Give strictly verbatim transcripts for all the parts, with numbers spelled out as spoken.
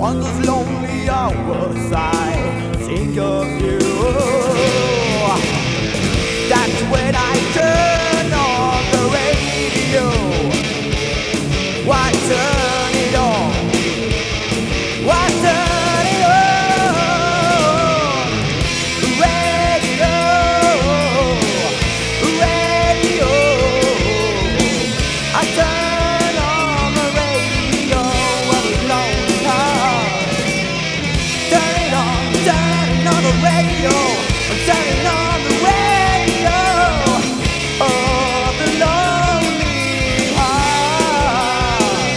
On those lonely hours I think of you. That's when I turn on the radio. Why turn it on? Why turn it on? Radio, radio. I turn on the radio on a lonely heart. Turn it on, turn it on the radio. Turn it on the radio of the lonely heart.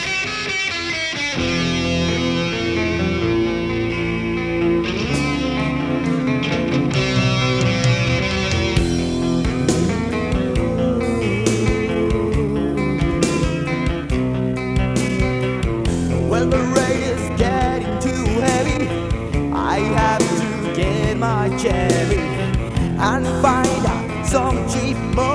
When the rain is getting too heavy, I have to get my cherry and find out some cheap money.